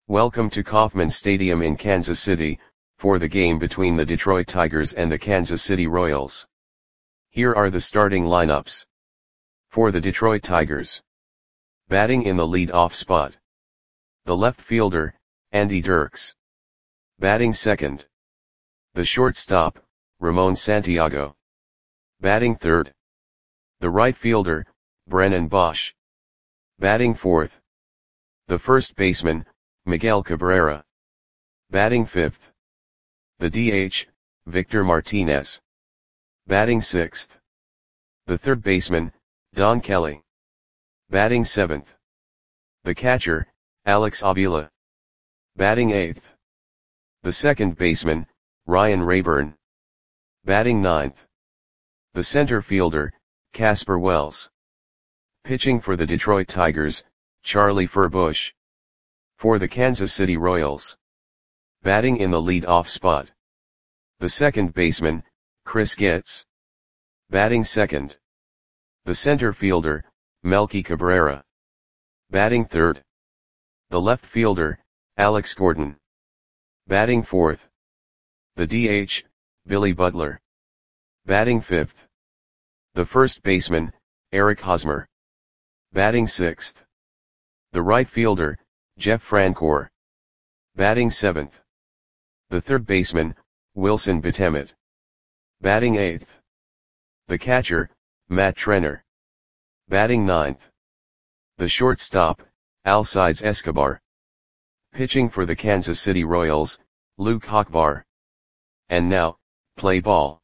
Welcome to Kauffman Stadium in Kansas City, for the game between the Detroit Tigers and the Kansas City Royals. Here are the starting lineups. For the Detroit Tigers. Batting in the lead-off spot. The left fielder, Andy Dirks. Batting second. The shortstop, Ramon Santiago. Batting third. The right fielder, Brennan Boesch. Batting fourth. The first baseman, Miguel Cabrera. Batting fifth. The DH, Victor Martinez. Batting sixth. The third baseman, Don Kelly. Batting seventh. The catcher, Alex Avila. Batting eighth. The second baseman, Ryan Rayburn. Batting ninth. The center fielder, Casper Wells. Pitching for the Detroit Tigers, Charlie Furbush. For the Kansas City Royals. Batting in the lead-off spot. The second baseman, Chris Getz. Batting second. The center fielder, Melky Cabrera. Batting third. The left fielder, Alex Gordon. Batting fourth. The DH, Billy Butler. Batting fifth. The first baseman, Eric Hosmer. Batting sixth. The right fielder, Jeff Francoeur. Batting seventh. The third baseman, Wilson Betemit. Batting eighth. The catcher, Matt Trenner. Batting ninth. The shortstop, Alcides Escobar. Pitching for the Kansas City Royals, Luke Hochvar. And now, play ball.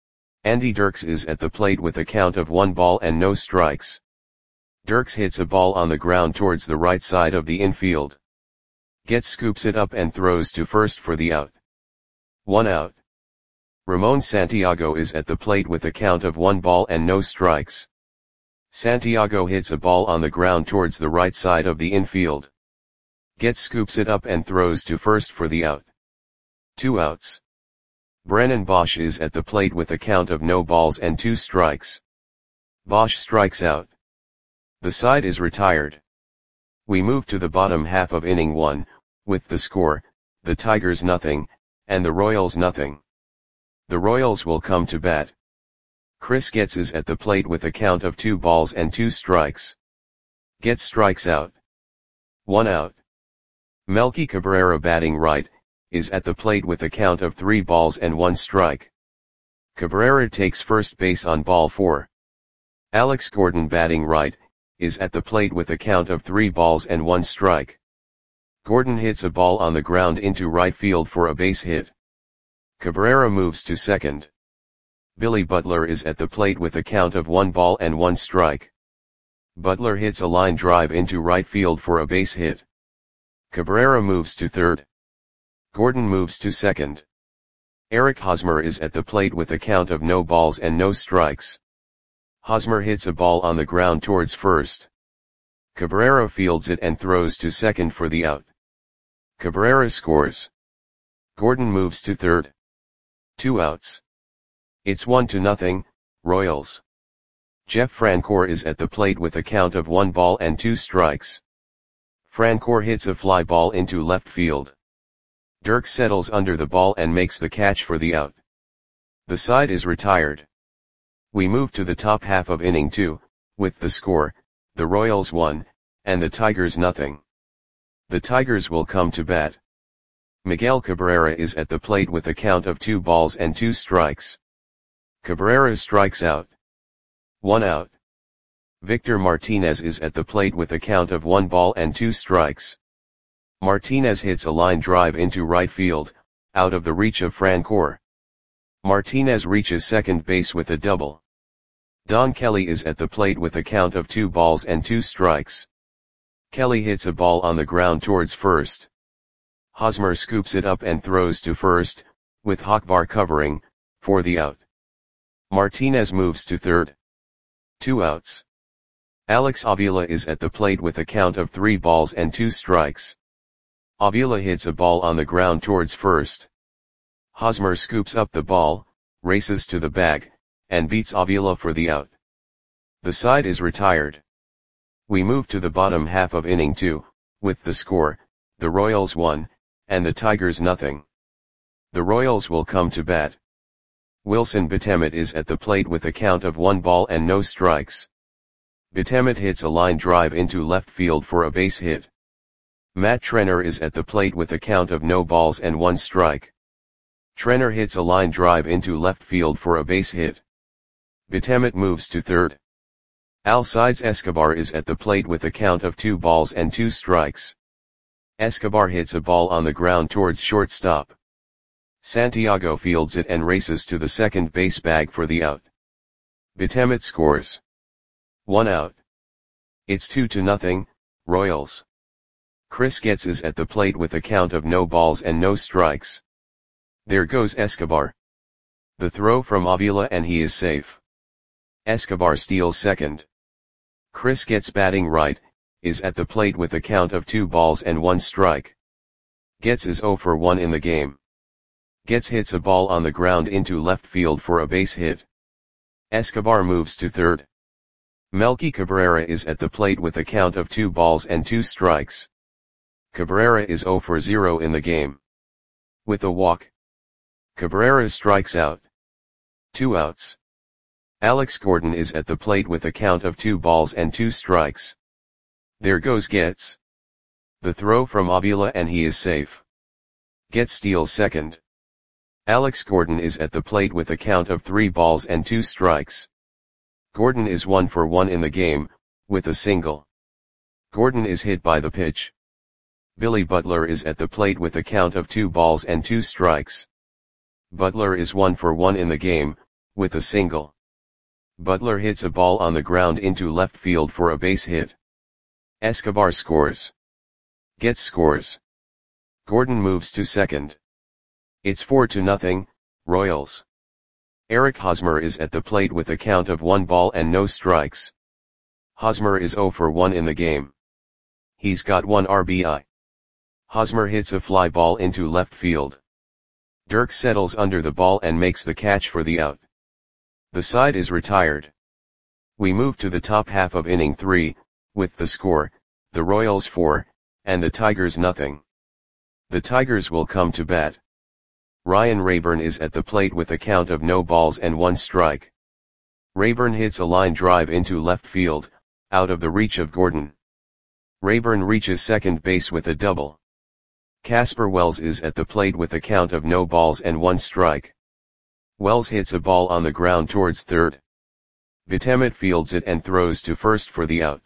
Andy Dirks is at the plate with a count of 1 ball and no strikes. Dirks hits a ball on the ground towards the right side of the infield. Getz scoops it up and throws to first for the out. 1 out. Ramon Santiago is at the plate with a count of 1 ball and no strikes. Santiago hits a ball on the ground towards the right side of the infield. Getz scoops it up and throws to first for the out. 2 outs. Brennan Boesch is at the plate with a count of no balls and 2 strikes. Boesch strikes out. The side is retired. We move to the bottom half of inning 1, with the score, the Tigers nothing, and the Royals nothing. The Royals will come to bat. Chris Getz is at the plate with a count of 2 balls and 2 strikes. Getz strikes out. 1 out. Melky Cabrera batting right, is at the plate with a count of 3 balls and 1 strike. Cabrera takes first base on ball 4. Alex Gordon batting right, is at the plate with a count of 3 balls and 1 strike. Gordon hits a ball on the ground into right field for a base hit. Cabrera moves to second. Billy Butler is at the plate with a count of 1 ball and 1 strike. Butler hits a line drive into right field for a base hit. Cabrera moves to third. Gordon moves to second. Eric Hosmer is at the plate with a count of no balls and no strikes. Hosmer hits a ball on the ground towards first. Cabrera fields it and throws to second for the out. Cabrera scores. Gordon moves to third. 2 outs. It's 1-0, Royals. Jeff Francoeur is at the plate with a count of 1 ball and 2 strikes. Francoeur hits a fly ball into left field. Dirks settles under the ball and makes the catch for the out. The side is retired. We move to the top half of inning 2, with the score, the Royals 1, and the Tigers nothing. The Tigers will come to bat. Miguel Cabrera is at the plate with a count of 2 balls and 2 strikes. Cabrera strikes out. 1 out. Victor Martinez is at the plate with a count of 1 ball and 2 strikes. Martinez hits a line drive into right field, out of the reach of Francoeur. Martinez reaches second base with a double. Don Kelly is at the plate with a count of 2 balls and 2 strikes. Kelly hits a ball on the ground towards first. Hosmer scoops it up and throws to first, with Hochvar covering, for the out. Martinez moves to third. 2 outs. Alex Avila is at the plate with a count of 3 balls and 2 strikes. Avila hits a ball on the ground towards first. Hosmer scoops up the ball, races to the bag, and beats Avila for the out. The side is retired. We move to the bottom half of inning 2, with the score, the Royals 1, and the Tigers nothing. The Royals will come to bat. Wilson Betemet is at the plate with a count of 1 ball and no strikes. Betemet hits a line drive into left field for a base hit. Matt Trenner is at the plate with a count of no balls and 1 strike. Trenner hits a line drive into left field for a base hit. Betemet moves to third. Alcides Escobar is at the plate with a count of 2 balls and 2 strikes. Escobar hits a ball on the ground towards shortstop. Santiago fields it and races to the second base bag for the out. Betemet scores. 1 out. It's 2-0, Royals. Chris Getz is at the plate with a count of no balls and no strikes. There goes Escobar. The throw from Avila and he is safe. Escobar steals second. Chris Getz batting right, is at the plate with a count of 2 balls and 1 strike. Getz is 0 for 1 in the game. Getz hits a ball on the ground into left field for a base hit. Escobar moves to third. Melky Cabrera is at the plate with a count of 2 balls and 2 strikes. Cabrera is 0 for 0 in the game. With a walk, Cabrera strikes out. 2 outs. Alex Gordon is at the plate with a count of 2 balls and 2 strikes. There goes Getz. The throw from Avila and he is safe. Getz steals second. Alex Gordon is at the plate with a count of 3 balls and 2 strikes. Gordon is 1 for 1 in the game, with a single. Gordon is hit by the pitch. Billy Butler is at the plate with a count of 2 balls and 2 strikes. Butler is 1 for 1 in the game, with a single. Butler hits a ball on the ground into left field for a base hit. Escobar scores. Getz scores. Gordon moves to second. It's 4-0, Royals. Eric Hosmer is at the plate with a count of 1 ball and no strikes. Hosmer is 0 for 1 in the game. He's got 1 RBI. Hosmer hits a fly ball into left field. Dirks settles under the ball and makes the catch for the out. The side is retired. We move to the top half of inning 3, with the score, the Royals 4, and the Tigers nothing. The Tigers will come to bat. Ryan Rayburn is at the plate with a count of no balls and 1 strike. Rayburn hits a line drive into left field, out of the reach of Gordon. Rayburn reaches second base with a double. Casper Wells is at the plate with a count of no balls and 1 strike. Wells hits a ball on the ground towards third. Betemet fields it and throws to first for the out.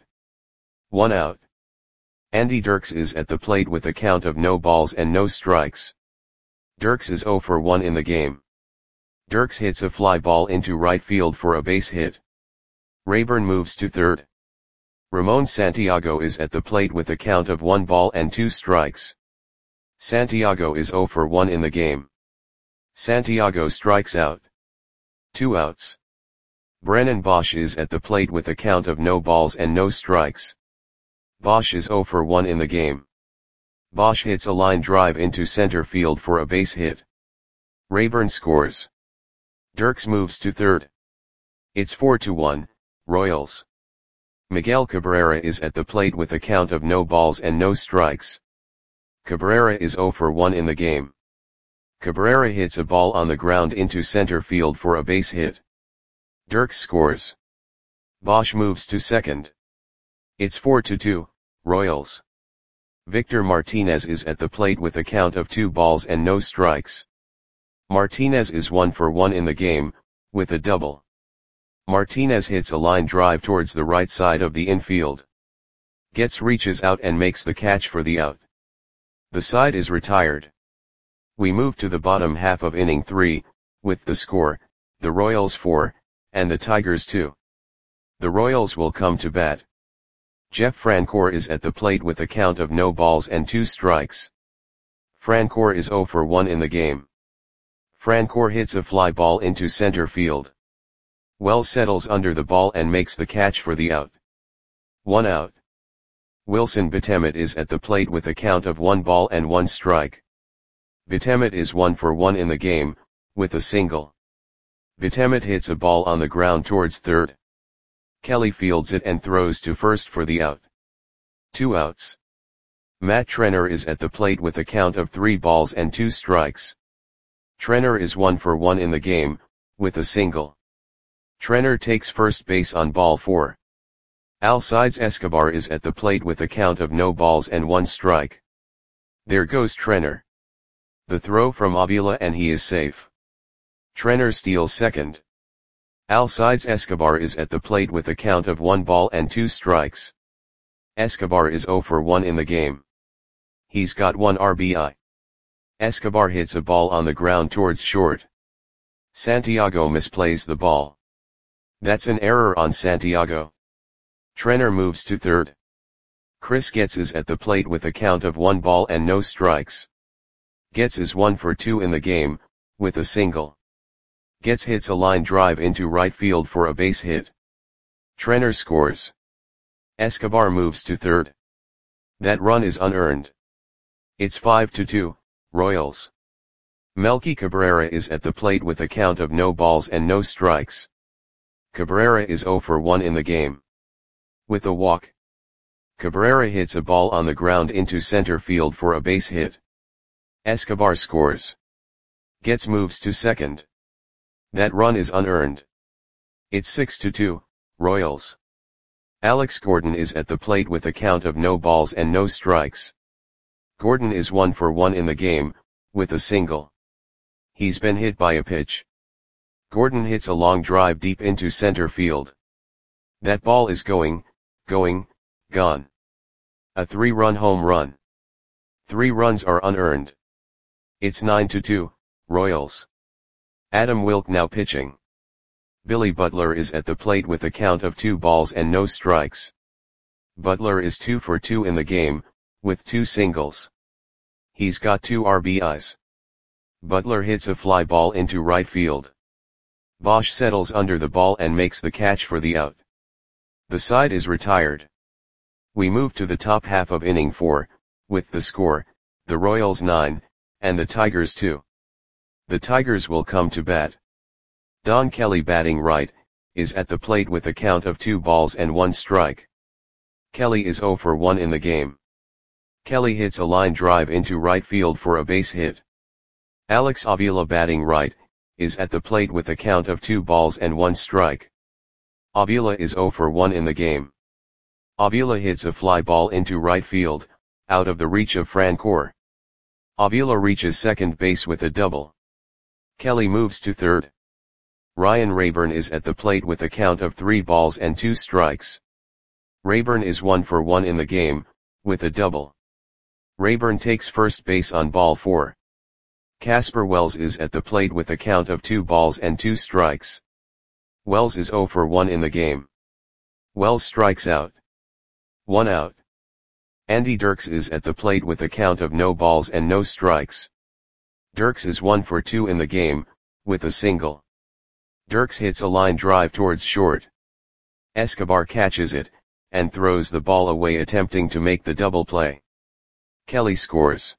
1 out. Andy Dirks is at the plate with a count of no balls and no strikes. Dirks is 0 for 1 in the game. Dirks hits a fly ball into right field for a base hit. Rayburn moves to third. Ramon Santiago is at the plate with a count of 1 ball and 2 strikes. Santiago is 0 for 1 in the game. Santiago strikes out. 2 outs. Brennan Bosch is at the plate with a count of no balls and no strikes. Bosch is 0 for 1 in the game. Bosch hits a line drive into center field for a base hit. Rayburn scores. Dirks moves to third. It's 4-1, Royals. Miguel Cabrera is at the plate with a count of no balls and no strikes. Cabrera is 0 for 1 in the game. Cabrera hits a ball on the ground into center field for a base hit. Dirks scores. Bosch moves to second. It's 4-2, Royals. Victor Martinez is at the plate with a count of 2 balls and no strikes. Martinez is 1 for 1 in the game, with a double. Martinez hits a line drive towards the right side of the infield. Getz reaches out and makes the catch for the out. The side is retired. We move to the bottom half of inning 3, with the score, the Royals 4, and the Tigers 2. The Royals will come to bat. Jeff Francoeur is at the plate with a count of no balls and 2 strikes. Francoeur is 0 for 1 in the game. Francoeur hits a fly ball into center field. Wells settles under the ball and makes the catch for the out. 1 out. Wilson Betemet is at the plate with a count of 1 ball and 1 strike. Betemet is 1 for 1 in the game, with a single. Betemet hits a ball on the ground towards third. Kelly fields it and throws to first for the out. 2 outs. Matt Trenner is at the plate with a count of 3 balls and 2 strikes. Trenner is 1 for 1 in the game, with a single. Trenner takes first base on ball 4. Alcides Escobar is at the plate with a count of no balls and 1 strike. There goes Trenner. The throw from Avila and he is safe. Trenner steals second. Alcides Escobar is at the plate with a count of 1 ball and 2 strikes. Escobar is 0 for 1 in the game. He's got 1 RBI. Escobar hits a ball on the ground towards short. Santiago misplays the ball. That's an error on Santiago. Trenner moves to third. Chris Getz is at the plate with a count of 1 ball and no strikes. Getz is 1 for 2 in the game, with a single. Getz hits a line drive into right field for a base hit. Trenner scores. Escobar moves to third. That run is unearned. It's 5-2, Royals. Melky Cabrera is at the plate with a count of no balls and no strikes. Cabrera is 0 for 1 in the game. With a walk. Cabrera hits a ball on the ground into center field for a base hit. Escobar scores. Getz moves to second. That run is unearned. It's 6-2, Royals. Alex Gordon is at the plate with a count of no balls and no strikes. Gordon is 1 for 1 in the game, with a single. He's been hit by a pitch. Gordon hits a long drive deep into center field. That ball is going, gone. A 3-run home run. 3 runs are unearned. It's 9-2, Royals. Adam Wilk now pitching. Billy Butler is at the plate with a count of 2 balls and no strikes. Butler is 2 for 2 in the game, with 2 singles. He's got 2 RBIs. Butler hits a fly ball into right field. Bosch settles under the ball and makes the catch for the out. The side is retired. We move to the top half of inning 4, with the score, the Royals 9, and the Tigers 2. The Tigers will come to bat. Don Kelly batting right, is at the plate with a count of 2 balls and 1 strike. Kelly is 0 for 1 in the game. Kelly hits a line drive into right field for a base hit. Alex Avila batting right, is at the plate with a count of 2 balls and 1 strike. Avila is 0 for 1 in the game. Avila hits a fly ball into right field, out of the reach of Francoeur. Avila reaches second base with a double. Kelly moves to third. Ryan Rayburn is at the plate with a count of 3 balls and 2 strikes. Rayburn is 1 for 1 in the game, with a double. Rayburn takes first base on ball 4. Casper Wells is at the plate with a count of 2 balls and 2 strikes. Wells is 0 for 1 in the game. Wells strikes out. 1 out. Andy Dirks is at the plate with a count of no balls and no strikes. Dirks is 1 for 2 in the game, with a single. Dirks hits a line drive towards short. Escobar catches it, and throws the ball away attempting to make the double play. Kelly scores.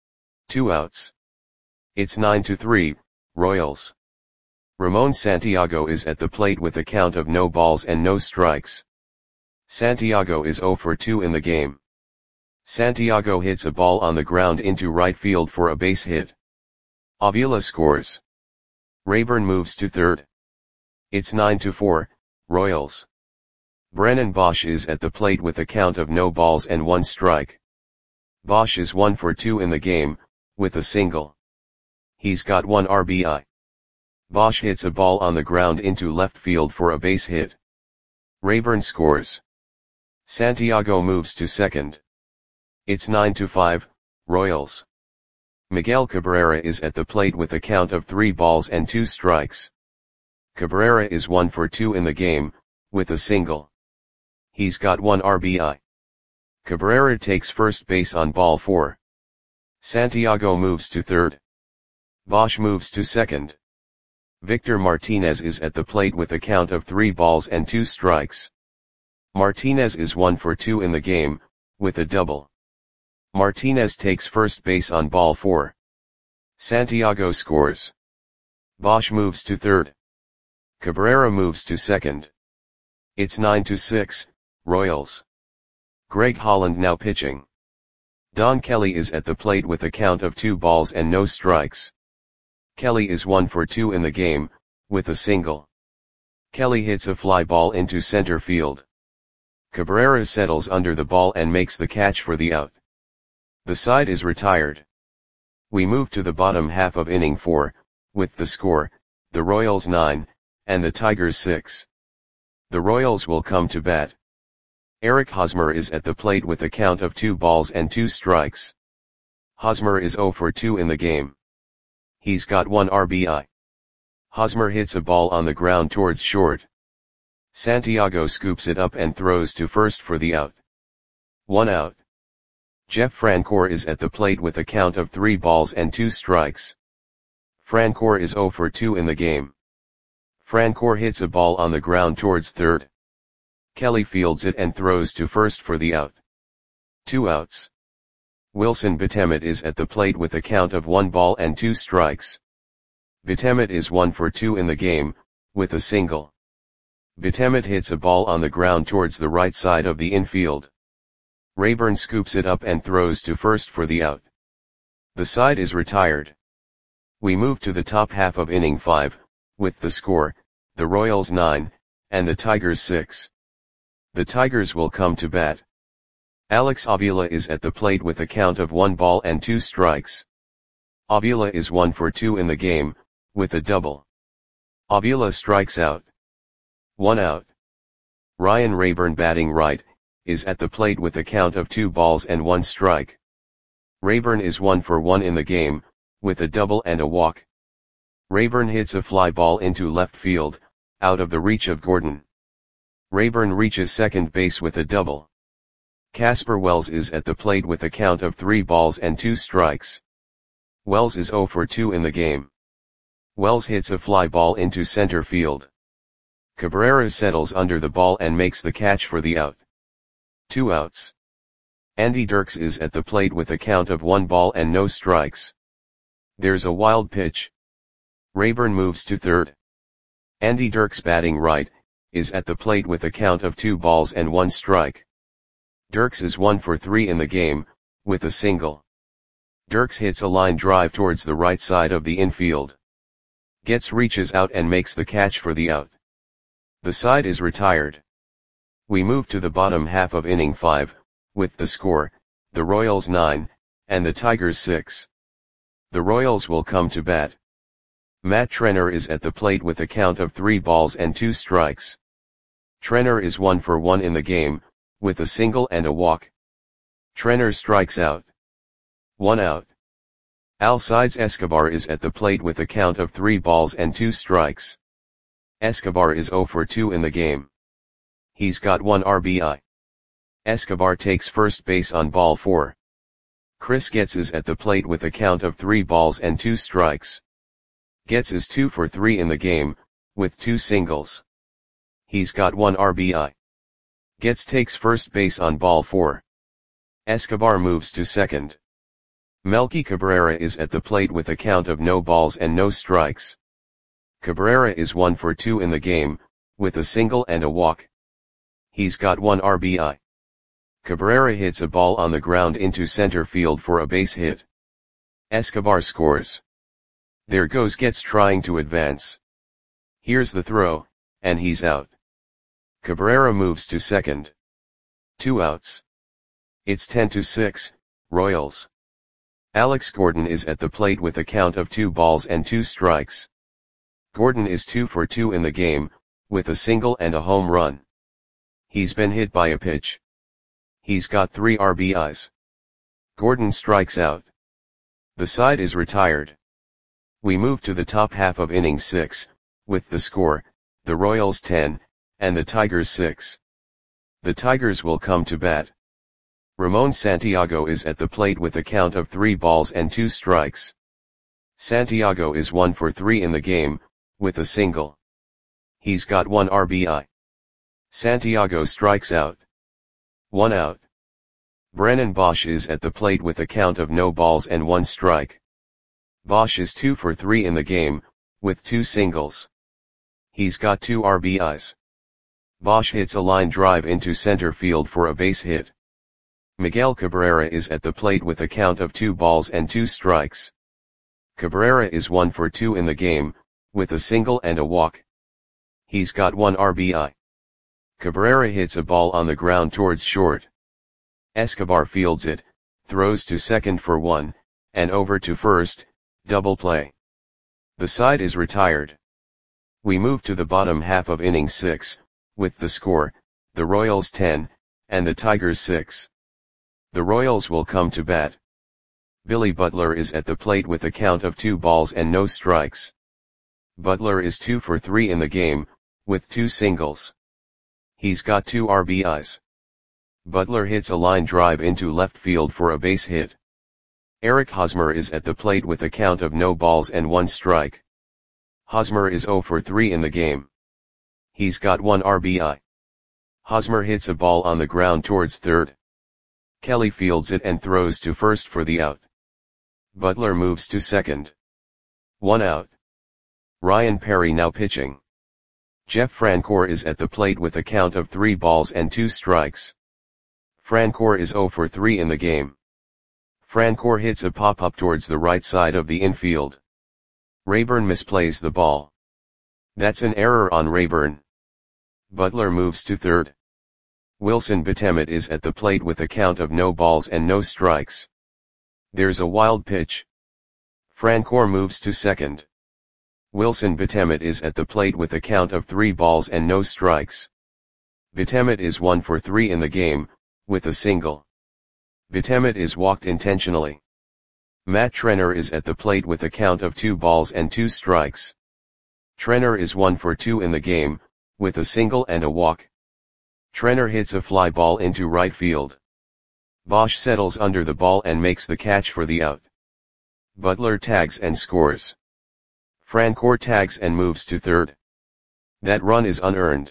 2 outs. It's 9-3, Royals. Ramon Santiago is at the plate with a count of no balls and no strikes. Santiago is 0 for 2 in the game. Santiago hits a ball on the ground into right field for a base hit. Avila scores. Rayburn moves to third. It's 9-4, Royals. Brennan Bosch is at the plate with a count of no balls and 1 strike. Bosch is 1 for 2 in the game, with a single. He's got 1 RBI. Bosch hits a ball on the ground into left field for a base hit. Rayburn scores. Santiago moves to second. It's 9-5, Royals. Miguel Cabrera is at the plate with a count of 3 balls and 2 strikes. Cabrera is 1 for 2 in the game, with a single. He's got 1 RBI. Cabrera takes first base on ball 4. Santiago moves to third. Bosch moves to second. Victor Martinez is at the plate with a count of 3 balls and 2 strikes. Martinez is 1 for 2 in the game, with a double. Martinez takes first base on ball 4. Santiago scores. Bosch moves to third. Cabrera moves to second. It's 9-6, Royals. Greg Holland now pitching. Don Kelly is at the plate with a count of 2 balls and no strikes. Kelly is 1 for 2 in the game, with a single. Kelly hits a fly ball into center field. Cabrera settles under the ball and makes the catch for the out. The side is retired. We move to the bottom half of inning 4, with the score, the Royals 9, and the Tigers 6. The Royals will come to bat. Eric Hosmer is at the plate with a count of 2 balls and 2 strikes. Hosmer is 0 for 2 in the game. He's got 1 RBI. Hosmer hits a ball on the ground towards short. Santiago scoops it up and throws to first for the out. 1 out. Jeff Francoeur is at the plate with a count of 3 balls and 2 strikes. Francoeur is 0 for 2 in the game. Francoeur hits a ball on the ground towards third. Kelly fields it and throws to first for the out. 2 outs. Wilson Betemet is at the plate with a count of 1 ball and 2 strikes. Betemet is 1 for 2 in the game, with a single. Betemet hits a ball on the ground towards the right side of the infield. Rayburn scoops it up and throws to first for the out. The side is retired. We move to the top half of inning 5, with the score, the Royals 9, and the Tigers 6. The Tigers will come to bat. Alex Avila is at the plate with a count of 1 ball and 2 strikes. Avila is 1 for 2 in the game, with a double. Avila strikes out. 1 out. Ryan Rayburn, batting right, is at the plate with a count of 2 balls and 1 strike. Rayburn is 1 for 1 in the game, with a double and a walk. Rayburn hits a fly ball into left field, out of the reach of Gordon. Rayburn reaches second base with a double. Casper Wells is at the plate with a count of 3 balls and 2 strikes. Wells is 0 for 2 in the game. Wells hits a fly ball into center field. Cabrera settles under the ball and makes the catch for the out. 2 outs. Andy Dirks is at the plate with a count of 1 ball and no strikes. There's a wild pitch. Rayburn moves to third. Andy Dirks, batting right, is at the plate with a count of 2 balls and 1 strike. Dirks is 1 for 3 in the game, with a single. Dirks hits a line drive towards the right side of the infield. Getz reaches out and makes the catch for the out. The side is retired. We move to the bottom half of inning 5, with the score, the Royals 9, and the Tigers 6. The Royals will come to bat. Matt Trenner is at the plate with a count of 3 balls and 2 strikes. Trenner is 1 for 1 in the game, with a single and a walk. Trenner strikes out. 1 out. Alcides Escobar is at the plate with a count of 3 balls and 2 strikes. Escobar is 0 for 2 in the game. He's got 1 RBI. Escobar takes first base on ball 4. Chris Getz is at the plate with a count of 3 balls and 2 strikes. Getz is 2 for 3 in the game, with 2 singles. He's got 1 RBI. Getz takes first base on ball 4. Escobar moves to second. Melky Cabrera is at the plate with a count of no balls and no strikes. Cabrera is 1 for 2 in the game, with a single and a walk. He's got 1 RBI. Cabrera hits a ball on the ground into center field for a base hit. Escobar scores. There goes Getz trying to advance. Here's the throw, and he's out. Cabrera moves to second. 2 outs. It's 10-6, Royals. Alex Gordon is at the plate with a count of 2 balls and 2 strikes. Gordon is 2 for 2 in the game, with a single and a home run. He's been hit by a pitch. He's got 3 RBIs. Gordon strikes out. The side is retired. We move to the top half of inning 6, with the score, the Royals 10, and the Tigers 6. The Tigers will come to bat. Ramon Santiago is at the plate with a count of 3 balls and 2 strikes. Santiago is 1 for 3 in the game, with a single. He's got 1 RBI. Santiago strikes out. 1 out. Brennan Bosch is at the plate with a count of no balls and 1 strike. Bosch is 2 for 3 in the game, with 2 singles. He's got 2 RBIs. Bosch hits a line drive into center field for a base hit. Miguel Cabrera is at the plate with a count of 2 balls and 2 strikes. Cabrera is 1 for 2 in the game, with a single and a walk. He's got 1 RBI. Cabrera hits a ball on the ground towards short. Escobar fields it, throws to second for 1, and over to first, double play. The side is retired. We move to the bottom half of inning 6, with the score, the Royals 10, and the Tigers 6. The Royals will come to bat. Billy Butler is at the plate with a count of 2 balls and no strikes. Butler is 2 for 3 in the game, with 2 singles. He's got 2 RBIs. Butler hits a line drive into left field for a base hit. Eric Hosmer is at the plate with a count of no balls and 1 strike. Hosmer is 0 for 3 in the game. He's got 1 RBI. Hosmer hits a ball on the ground towards third. Kelly fields it and throws to first for the out. Butler moves to second. 1 out. Ryan Perry now pitching. Jeff Francoeur is at the plate with a count of 3 balls and 2 strikes. Francoeur is 0 for 3 in the game. Francoeur hits a pop-up towards the right side of the infield. Rayburn misplays the ball. That's an error on Rayburn. Butler moves to third. Wilson Betemet is at the plate with a count of no balls and no strikes. There's a wild pitch. Francoeur moves to second. Wilson Betemet is at the plate with a count of 3 balls and no strikes. Betemet is 1 for 3 in the game, with a single. Betemet is walked intentionally. Matt Trenner is at the plate with a count of 2 balls and 2 strikes. Trenner is 1 for 2 in the game, with a single and a walk. Trenner hits a fly ball into right field. Bosch settles under the ball and makes the catch for the out. Butler tags and scores. Francoeur tags and moves to third. That run is unearned.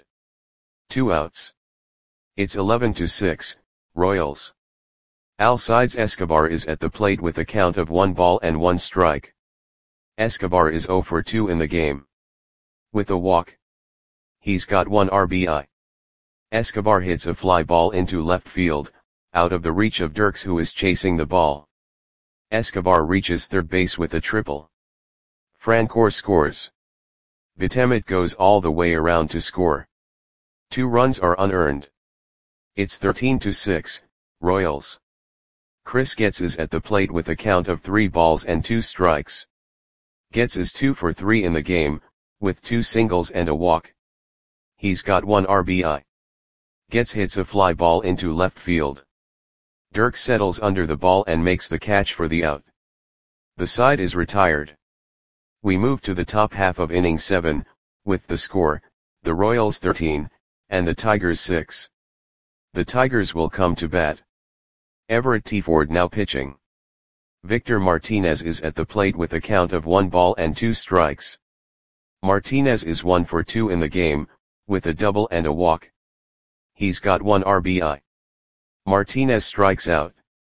2 outs. It's 11-6, Royals. Alcides Escobar is at the plate with a count of 1 ball and 1 strike. Escobar is 0 for 2 in the game. With a walk. He's got 1 RBI. Escobar hits a fly ball into left field, out of the reach of Dirks, who is chasing the ball. Escobar reaches third base with a triple. Francoeur scores. Betemet goes all the way around to score. 2 runs are unearned. It's 13-6, Royals. Chris Getz is at the plate with a count of 3 balls and 2 strikes. Getz is 2 for 3 in the game, with 2 singles and a walk. He's got 1 RBI. Getz hits a fly ball into left field. Dirks settles under the ball and makes the catch for the out. The side is retired. We move to the top half of inning 7, with the score, the Royals 13, and the Tigers 6. The Tigers will come to bat. Everett Ford now pitching. Victor Martinez is at the plate with a count of 1 ball and 2 strikes. Martinez is 1 for 2 in the game, with a double and a walk. He's got 1 RBI. Martinez strikes out.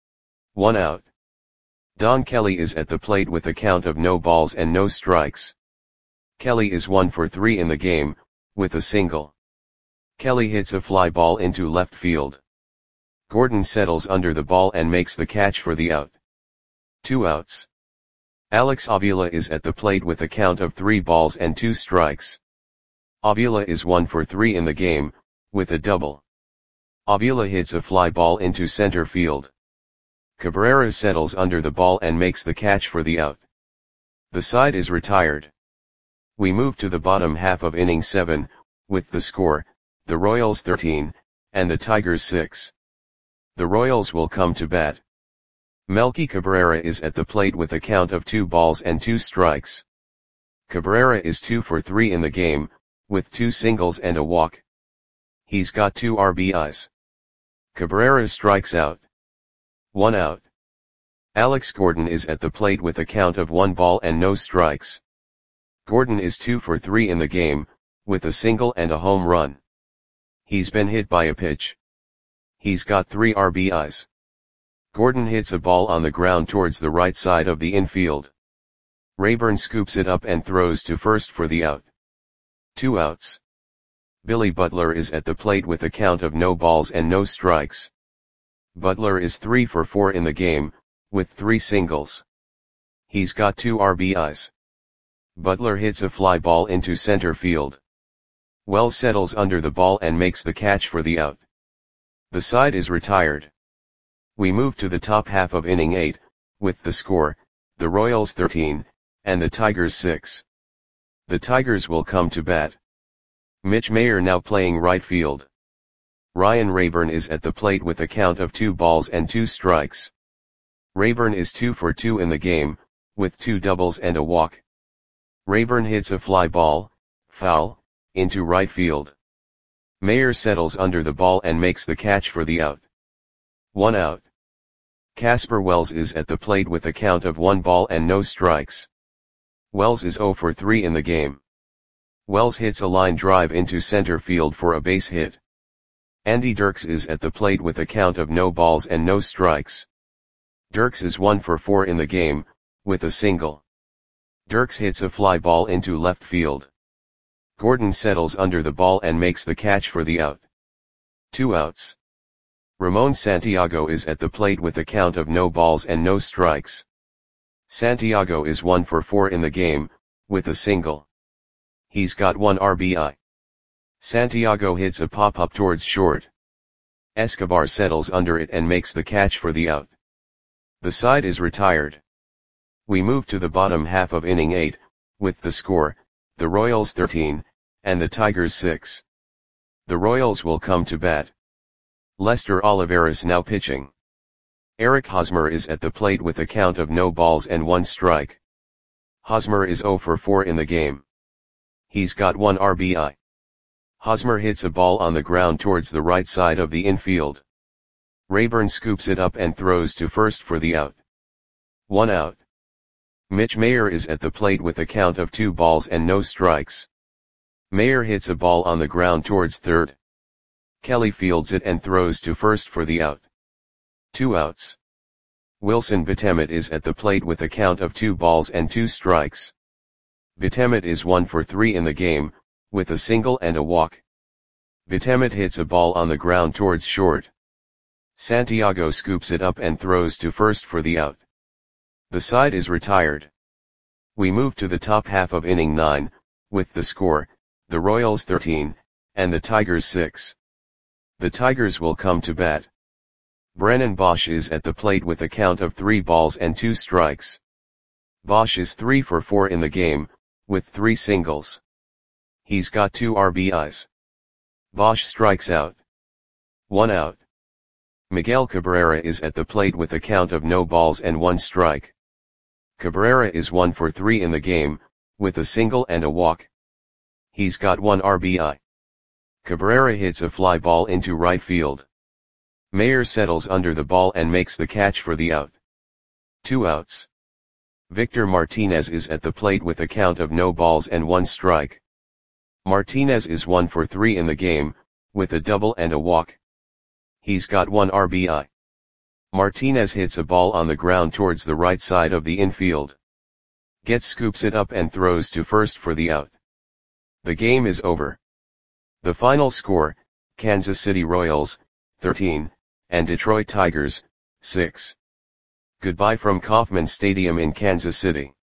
1 out. Don Kelly is at the plate with a count of no balls and no strikes. Kelly is 1 for 3 in the game, with a single. Kelly hits a fly ball into left field. Gordon settles under the ball and makes the catch for the out. 2 outs. Alex Avila is at the plate with a count of 3 balls and 2 strikes. Avila is 1 for 3 in the game, with a double. Avila hits a fly ball into center field. Cabrera settles under the ball and makes the catch for the out. The side is retired. We move to the bottom half of inning 7, with the score, the Royals 13, and the Tigers 6. The Royals will come to bat. Melky Cabrera is at the plate with a count of 2 balls and 2 strikes. Cabrera is 2 for 3 in the game, with 2 singles and a walk. He's got 2 RBIs. Cabrera strikes out. 1 out. Alex Gordon is at the plate with a count of 1 ball and no strikes. Gordon is 2 for 3 in the game, with a single and a home run. He's been hit by a pitch. He's got 3 RBIs. Gordon hits a ball on the ground towards the right side of the infield. Rayburn scoops it up and throws to first for the out. 2 outs. Billy Butler is at the plate with a count of no balls and no strikes. Butler is 3 for 4 in the game, with 3 singles. He's got 2 RBIs. Butler hits a fly ball into center field. Wells settles under the ball and makes the catch for the out. The side is retired. We move to the top half of inning 8, with the score, the Royals 13, and the Tigers 6. The Tigers will come to bat. Mitch Mayer now playing right field. Ryan Rayburn is at the plate with a count of 2 balls and 2 strikes. Rayburn is 2 for 2 in the game, with 2 doubles and a walk. Rayburn hits a fly ball, foul, into right field. Mayer settles under the ball and makes the catch for the out. 1 out. Casper Wells is at the plate with a count of 1 ball and no strikes. Wells is 0 for 3 in the game. Wells hits a line drive into center field for a base hit. Andy Dirks is at the plate with a count of no balls and no strikes. Dirks is 1 for 4 in the game, with a single. Dirks hits a fly ball into left field. Gordon settles under the ball and makes the catch for the out. 2 outs. Ramon Santiago is at the plate with a count of no balls and no strikes. Santiago is 1 for 4 in the game, with a single. He's got 1 RBI. Santiago hits a pop-up towards short. Escobar settles under it and makes the catch for the out. The side is retired. We move to the bottom half of inning 8, with the score, the Royals 13, and the Tigers 6. The Royals will come to bat. Lester Olivares now pitching. Eric Hosmer is at the plate with a count of no balls and 1 strike. Hosmer is 0 for 4 in the game. He's got 1 RBI. Hosmer hits a ball on the ground towards the right side of the infield. Rayburn scoops it up and throws to first for the out. 1 out. Mitch Mayer is at the plate with a count of 2 balls and no strikes. Mayer hits a ball on the ground towards third. Kelly fields it and throws to first for the out. 2 outs. Wilson Betemet is at the plate with a count of 2 balls and 2 strikes. Betemet is 1 for 3 in the game, with a single and a walk. Betemet hits a ball on the ground towards short. Santiago scoops it up and throws to first for the out. The side is retired. We move to the top half of inning 9, with the score, the Royals 13, and the Tigers 6. The Tigers will come to bat. Brennan Bosch is at the plate with a count of 3 balls and 2 strikes. Bosch is 3 for 4 in the game, with 3 singles. He's got 2 RBIs. Bosch strikes out. 1 out. Miguel Cabrera is at the plate with a count of no balls and 1 strike. Cabrera is 1 for 3 in the game, with a single and a walk. He's got 1 RBI. Cabrera hits a fly ball into right field. Mayer settles under the ball and makes the catch for the out. 2 outs. Victor Martinez is at the plate with a count of no balls and 1 strike. Martinez is 1 for 3 in the game, with a double and a walk. He's got 1 RBI. Martinez hits a ball on the ground towards the right side of the infield. Getz scoops it up and throws to first for the out. The game is over. The final score, Kansas City Royals, 13, and Detroit Tigers, 6. Goodbye from Kauffman Stadium in Kansas City.